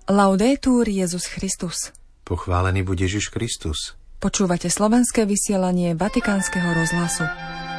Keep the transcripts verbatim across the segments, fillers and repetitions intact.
Laudetur Jesus Christus. Pochválený buď Ježiš Kristus. Počúvate slovenské vysielanie Vatikánskeho rozhlasu.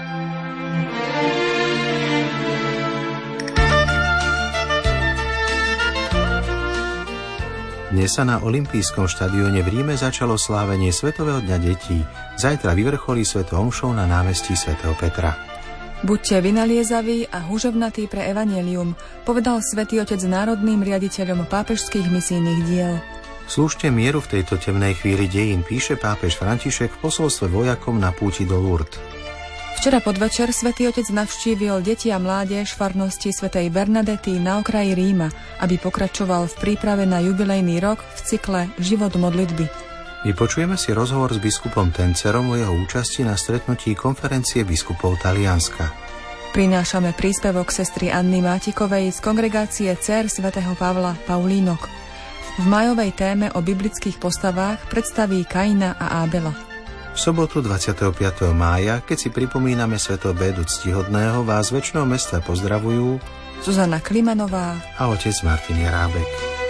Dnes sa na olympijskom štadióne v Ríme začalo slávenie Svetového dňa detí. Zajtra vyvrcholí svetou omšou na námestí svätého Petra. Buďte vynaliezaví a hužovnatí pre evanjelium, povedal Svätý Otec národným riaditeľom pápežských misijných diel. Slúžte mieru v tejto temnej chvíli dejín, píše pápež František v posolstve vojakom na púti do Lourdes. Včera podvečer Svätý Otec navštívil deti a mládež farnosti svätej Bernadety na okraji Ríma, aby pokračoval v príprave na jubilejný rok v cykle Život modlitby. Vypočujeme si rozhovor s biskupom Tencerom o jeho účasti na stretnutí konferencie biskupov Talianska. Prinášame príspevok sestry Anny Mátikovej z kongregácie Dcér svätého Pavla Paulínok. V májovej téme o biblických postavách predstaví Kaina a Ábela. V sobotu dvadsiateho piateho mája, keď si pripomíname svätého Bédu Ctihodného, vás z väčšného mesta pozdravujú Zuzana Klimanová a otec Martin Jerábek.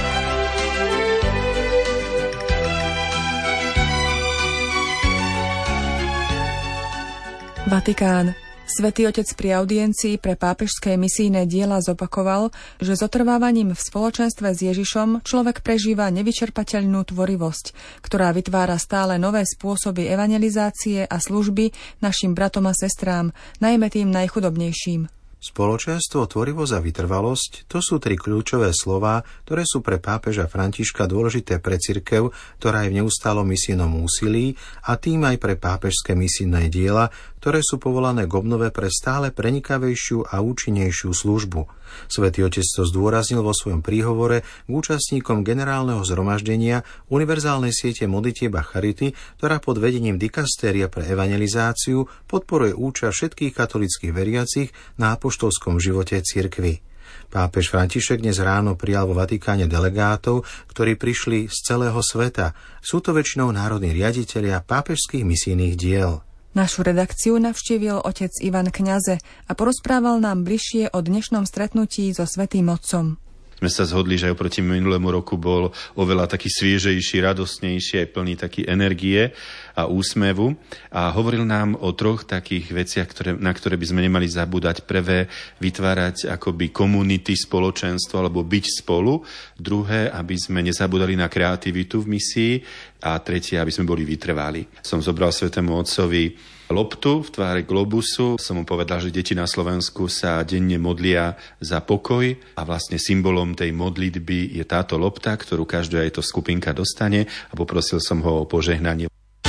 Vatikán. Svätý Otec pri audiencii pre pápežské misijné diela zopakoval, že zotrvávaním v spoločenstve s Ježišom človek prežíva nevyčerpateľnú tvorivosť, ktorá vytvára stále nové spôsoby evangelizácie a služby našim bratom a sestrám, najmä tým najchudobnejším. Spoločenstvo, tvorivosť a vytrvalosť, to sú tri kľúčové slová, ktoré sú pre pápeža Františka dôležité pre cirkev, ktorá je v neustálom misijnom úsilí, a tým aj pre pápežské misijné diela, ktoré sú povolané k obnove pre stále prenikavejšiu a účinnejšiu službu. Svätý Otec to zdôraznil vo svojom príhovore k účastníkom generálneho zhromaždenia univerzálnej siete modlitieb a charity, ktorá pod vedením dikastéria pre evangelizáciu podporuje účasť všetkých katolíckych veriacich na apoštolskom živote cirkvi. Pápež František dnes ráno prijal vo Vatikáne delegátov, ktorí prišli z celého sveta. Sú to väčšinou národní riaditelia pápežských misijných diel. Našu redakciu navštívil otec Ivan Kňaze a porozprával nám bližšie o dnešnom stretnutí so Svätým Otcom. Sme sa zhodli, že oproti minulému roku bol oveľa taký sviežejší, radostnejší, aj plný taký energie a úsmevu. A hovoril nám o troch takých veciach, ktoré, na ktoré by sme nemali zabúdať. Prvé, vytvárať akoby komunity, spoločenstvo alebo byť spolu. Druhé, aby sme nezabúdali na kreativitu v misii. A tretie, aby sme boli vytrvali. Som zobral Svätému Otcovi loptu v tváre globusu. Som mu povedal, že deti na Slovensku sa denne modlia za pokoj a vlastne symbolom tej modlitby je táto lopta, ktorú každá aj to skupinka dostane, a poprosil som ho o požehnanie.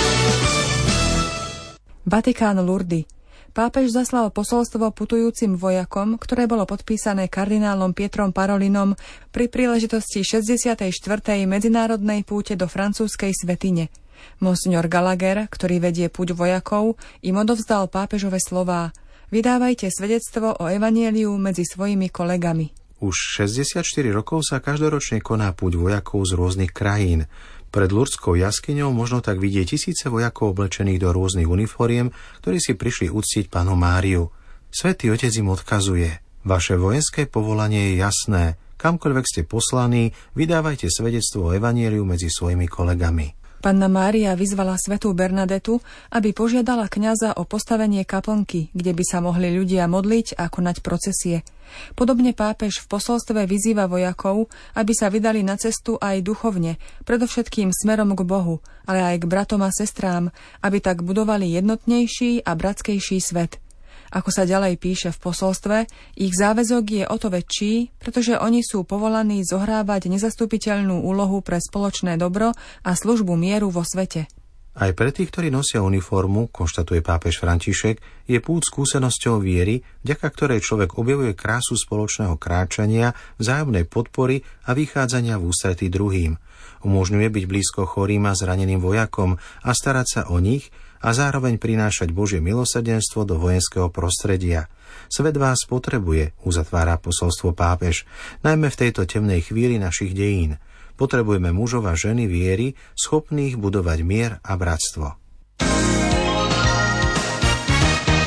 Vatikán, Lourdes. Pápež zaslal posolstvo putujúcim vojakom, ktoré bolo podpísané kardinálom Pietrom Parolinom pri príležitosti šesťdesiatej štvrtej medzinárodnej púte do francúzskej svätyne. Monsignor Gallagher, ktorý vedie púť vojakov, im odovzdal pápežove slová: Vydávajte svedectvo o evanjeliu medzi svojimi kolegami. Už šesťdesiatštyri rokov sa každoročne koná púť vojakov z rôznych krajín. Pred Lurdskou jaskyňou možno tak vidieť tisíce vojakov oblečených do rôznych uniforiem, ktorí si prišli uctiť Pannu Máriu. Svätý Otec im odkazuje: Vaše vojenské povolanie je jasné. Kamkoľvek ste poslaní, vydávajte svedectvo o evanjeliu medzi svojimi kolegami. Panna Mária vyzvala svätú Bernadetu, aby požiadala kňaza o postavenie kaplnky, kde by sa mohli ľudia modliť a konať procesie. Podobne pápež v posolstve vyzýva vojakov, aby sa vydali na cestu aj duchovne, predovšetkým smerom k Bohu, ale aj k bratom a sestrám, aby tak budovali jednotnejší a bratskejší svet. Ako sa ďalej píše v posolstve, ich záväzok je o to väčší, pretože oni sú povolaní zohrávať nezastupiteľnú úlohu pre spoločné dobro a službu mieru vo svete. Aj pre tých, ktorí nosia uniformu, konštatuje pápež František, je púť skúsenosťou viery, vďaka ktorej človek objavuje krásu spoločného kráčania, vzájomnej podpory a vychádzania v ústretí druhým. Umožňuje byť blízko chorým a zraneným vojakom a starať sa o nich a zároveň prinášať Božie milosrdenstvo do vojenského prostredia. Svet vás potrebuje, uzatvára posolstvo pápež, najmä v tejto temnej chvíli našich dejín. Potrebujeme mužov a ženy viery, schopných budovať mier a bratstvo.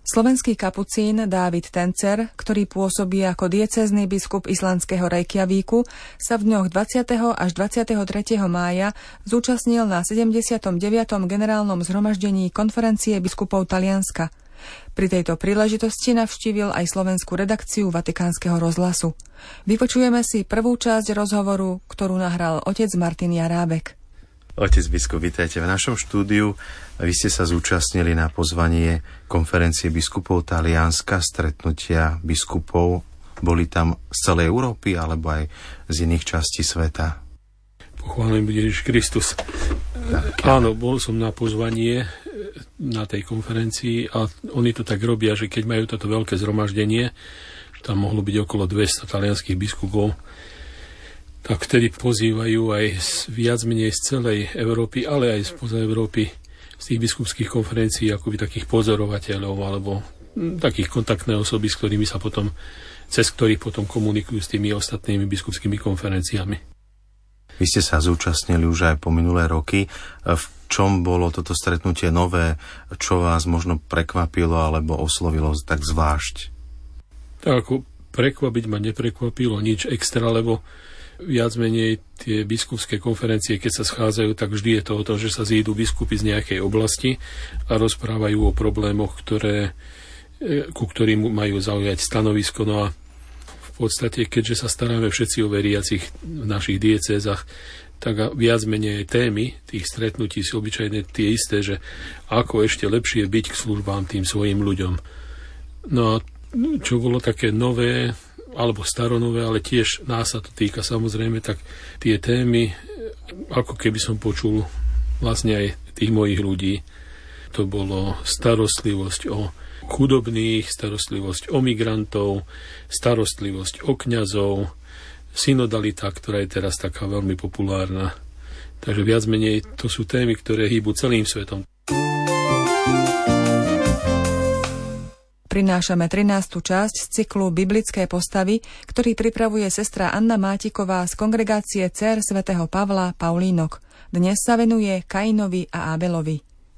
Slovenský kapucín Dávid Tencer, ktorý pôsobí ako diecézny biskup islandského Reykjavíku, sa v dňoch dvadsiateho až dvadsiateho tretieho mája zúčastnil na sedemdesiatom deviatom generálnom zhromaždení konferencie biskupov Talianska. Pri tejto príležitosti navštívil aj slovenskú redakciu Vatikánskeho rozhlasu. Vypočujeme si prvú časť rozhovoru, ktorú nahral otec Martin Jarábek. Otec biskup, vítajte v našom štúdiu. Vy ste sa zúčastnili na pozvanie konferencie biskupov Talianska, stretnutia biskupov. Boli tam z celej Európy alebo aj z iných častí sveta? Pochválený bude Ježiš Kristus. Tak, ja. Áno, bol som na pozvanie na tej konferencii a oni to tak robia, že keď majú toto veľké zhromaždenie, tam mohlo byť okolo dvesto talianských biskupov, tak vtedy pozývajú aj z, viac menej z celej Európy, ale aj spoza Európy, z tých biskupských konferencií, akoby takých pozorovateľov alebo m, takých kontaktné osoby, s ktorými sa potom, cez ktorých potom komunikujú s tými ostatnými biskupskými konferenciami. Vy ste sa zúčastnili už aj po minulé roky. V čom bolo toto stretnutie nové? Čo vás možno prekvapilo alebo oslovilo tak zvlášť? Tak ako prekvapiť ma neprekvapilo nič extra, lebo viac menej tie biskupské konferencie, keď sa schádzajú, tak vždy je to o tom, že sa zídu biskupy z nejakej oblasti a rozprávajú o problémoch, ktoré, ku ktorým majú zaujať stanovisko. No a v podstate, keďže sa staráme všetci o veriacich v našich diecézach, tak viac menej témy tých stretnutí sú obyčajne tie isté, že ako ešte lepšie byť k službám tým svojim ľuďom. No a čo bolo také nové, alebo staronové, ale tiež nás sa to týka samozrejme, tak tie témy, ako keby som počul vlastne aj tých mojich ľudí, to bolo starostlivosť o chudobných, starostlivosť o migrantov, starostlivosť o kňazov, synodalita, ktorá je teraz taká veľmi populárna. Takže viac menej to sú témy, ktoré hýbu celým svetom. Prinášame trinástu časť z cyklu Biblické postavy, ktorý pripravuje sestra Anna Mátiková z kongregácie dcér svätého Pavla Paulínok. Dnes sa venuje Kainovi a Ábelovi.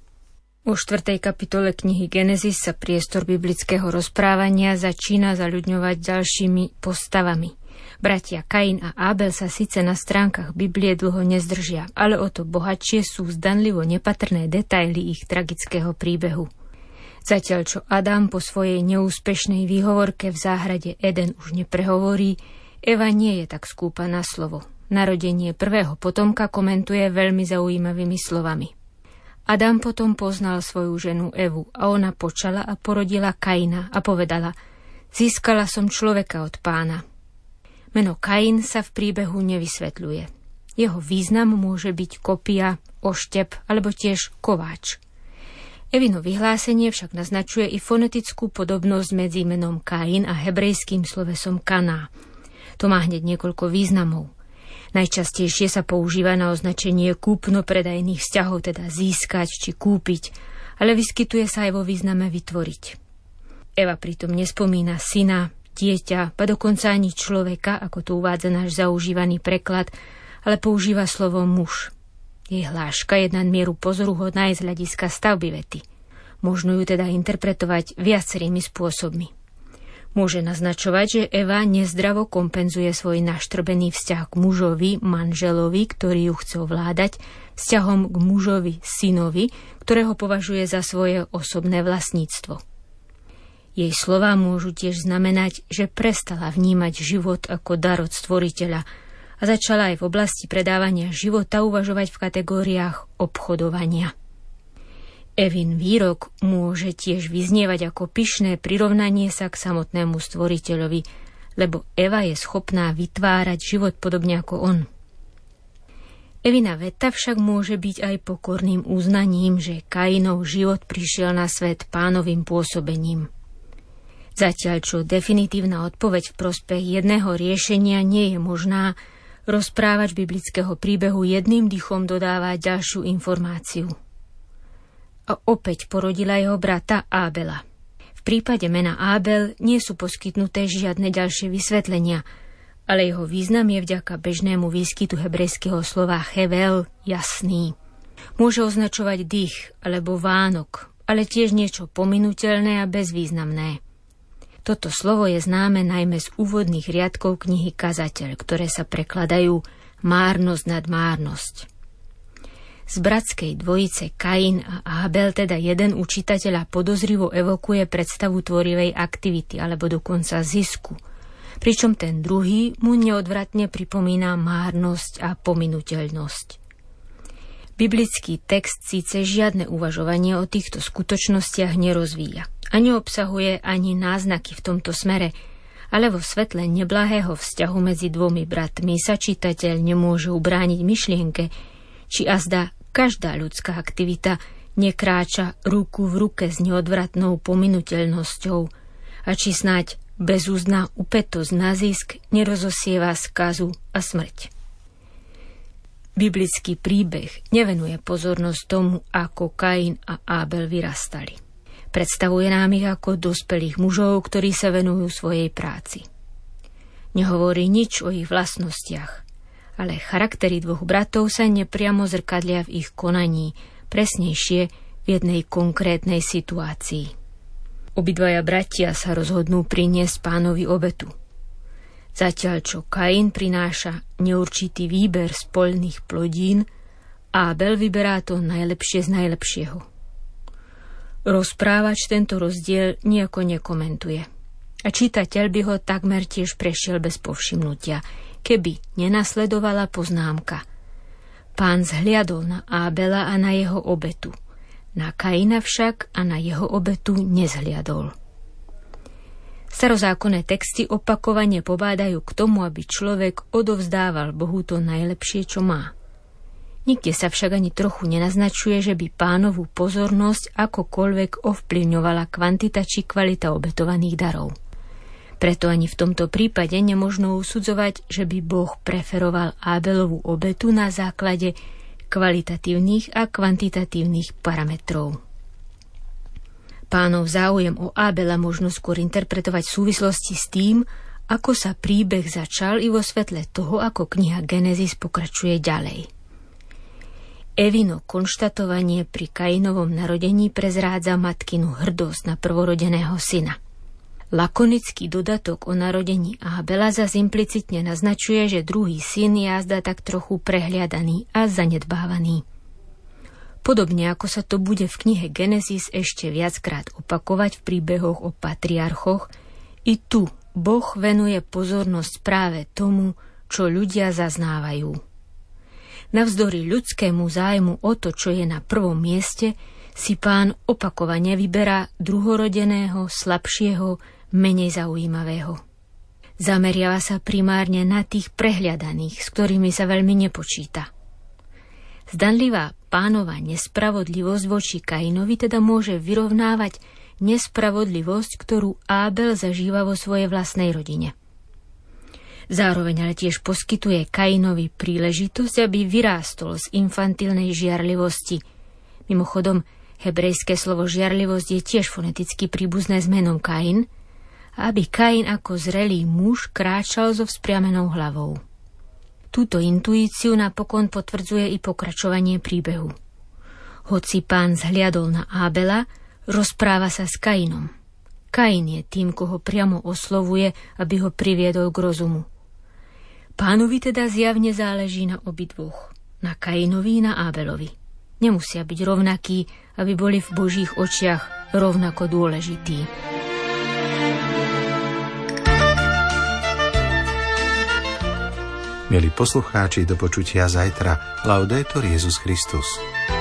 Vo štvrtej kapitole knihy Genesis sa priestor biblického rozprávania začína zaľudňovať ďalšími postavami. Bratia Kain a Ábel sa síce na stránkach Biblie dlho nezdržia, ale o to bohatšie sú zdanlivo nepatrné detaily ich tragického príbehu. Zatiaľ, čo Adam po svojej neúspešnej výhovorke v záhrade Eden už neprehovorí, Eva nie je tak skúpa na slovo. Narodenie prvého potomka komentuje veľmi zaujímavými slovami. Adam potom poznal svoju ženu Evu a ona počala a porodila Kaina a povedala: Získala som človeka od Pána. Meno Kain sa v príbehu nevysvetľuje. Jeho význam môže byť kopia, oštep alebo tiež kováč. Evino vyhlásenie však naznačuje i fonetickú podobnosť medzi menom Kain a hebrejským slovesom kaná. To má hneď niekoľko významov. Najčastejšie sa používa na označenie kúpno-predajných vzťahov, teda získať či kúpiť, ale vyskytuje sa aj vo význame vytvoriť. Eva pritom nespomína syna, dieťa, pa dokonca ani človeka, ako to uvádza náš zaužívaný preklad, ale používa slovo muž. Jej hláška je nadmieru pozoruhodná aj z hľadiska stavby vety. Možno ju teda interpretovať viacerými spôsobmi. Môže naznačovať, že Eva nezdravo kompenzuje svoj naštrbený vzťah k mužovi, manželovi, ktorý ju chce ovládať, vzťahom k mužovi, synovi, ktorého považuje za svoje osobné vlastníctvo. Jej slová môžu tiež znamenať, že prestala vnímať život ako dar od stvoriteľa a začala aj v oblasti predávania života uvažovať v kategóriách obchodovania. Evin výrok môže tiež vyznievať ako pyšné prirovnanie sa k samotnému stvoriteľovi, lebo Eva je schopná vytvárať život podobne ako on. Evina veta však môže byť aj pokorným uznaním, že Kainov život prišiel na svet Pánovým pôsobením. Zatiaľ, čo definitívna odpoveď v prospech jedného riešenia nie je možná, rozprávač biblického príbehu jedným dychom dodáva ďalšiu informáciu. A opäť porodila jeho brata Ábela. V prípade mena Ábel nie sú poskytnuté žiadne ďalšie vysvetlenia, ale jeho význam je vďaka bežnému výskytu hebrejského slova chevel jasný. Môže označovať dých alebo vánok ale tiež niečo pominuteľné a bezvýznamné. Toto slovo je známe najmä z úvodných riadkov knihy Kazateľ, ktoré sa prekladajú márnosť nad márnosť. Z bratskej dvojice Kain a Ábel teda jeden u čitateľa podozrivo evokuje predstavu tvorivej aktivity alebo dokonca zisku, pričom ten druhý mu neodvratne pripomína márnosť a pominuteľnosť. Biblický text síce žiadne uvažovanie o týchto skutočnostiach nerozvíja a neobsahuje ani náznaky v tomto smere, ale vo svetle neblahého vzťahu medzi dvomi bratmi sa čitateľ nemôže ubrániť myšlienke, či azda každá ľudská aktivita nekráča ruku v ruke s neodvratnou pominuteľnosťou a či snáď bezúzná upätosť na zisk nerozosieva skazu a smrť. Biblický príbeh nevenuje pozornosť tomu, ako Kain a Ábel vyrastali. Predstavuje nám ich ako dospelých mužov, ktorí sa venujú svojej práci. Nehovorí nič o ich vlastnostiach, ale charaktery dvoch bratov sa nepriamo zrkadlia v ich konaní, presnejšie v jednej konkrétnej situácii. Obidvaja bratia sa rozhodnú priniesť Pánovi obetu. Zatiaľ čo Kain prináša neurčitý výber z poľných plodín, Ábel vyberá to najlepšie z najlepšieho. Rozprávač tento rozdiel nejako nekomentuje a čitateľ by ho takmer tiež prešiel bez povšimnutia, keby nenasledovala poznámka. Pán zhliadol na Ábela a na jeho obetu, na Kaina však a na jeho obetu nezhliadol. Starozákonné texty opakovane pobádajú k tomu, aby človek odovzdával Bohu to najlepšie, čo má. Nikde sa však ani trochu nenaznačuje, že by Pánovu pozornosť akokoľvek ovplyvňovala kvantita či kvalita obetovaných darov. Preto ani v tomto prípade nemožno usudzovať, že by Boh preferoval Ábelovú obetu na základe kvalitatívnych a kvantitatívnych parametrov. Pánov záujem o Ábela možno skôr interpretovať v súvislosti s tým, ako sa príbeh začal i vo svetle toho, ako kniha Genesis pokračuje ďalej. Evino konštatovanie pri Kainovom narodení prezrádza matkinu hrdosť na prvorodeného syna. Lakonický dodatok o narodení Ábela zas implicitne naznačuje, že druhý syn je azda tak trochu prehliadaný a zanedbávaný. Podobne ako sa to bude v knihe Genesis ešte viackrát opakovať v príbehoch o patriarchoch, i tu Boh venuje pozornosť práve tomu, čo ľudia zaznávajú. Navzdory ľudskému zájmu o to, čo je na prvom mieste, si Pán opakovane vyberá druhorodeného, slabšieho, menej zaujímavého. Zameriava sa primárne na tých prehliadaných, s ktorými sa veľmi nepočíta. Zdanlivá Pánova nespravodlivosť voči Kainovi teda môže vyrovnávať nespravodlivosť, ktorú Ábel zažíva vo svojej vlastnej rodine. Zároveň ale tiež poskytuje Kainovi príležitosť, aby vyrástol z infantilnej žiarlivosti. Mimochodom, hebrejské slovo žiarlivosť je tiež foneticky príbuzné s menom Kain, a aby Kain ako zrelý muž kráčal so vzpriamenou hlavou. Túto intuíciu napokon potvrdzuje i pokračovanie príbehu. Hoci Pán zhliadol na Ábela, rozpráva sa s Kainom. Kain je tým, koho priamo oslovuje, aby ho priviedol k rozumu. Pánovi teda zjavne záleží na obidvoch, na Kainovi i na Ábelovi. Nemusia byť rovnakí, aby boli v Božích očiach rovnako dôležití. Milí poslucháči, do počutia zajtra. Laudetur Jesus Christus.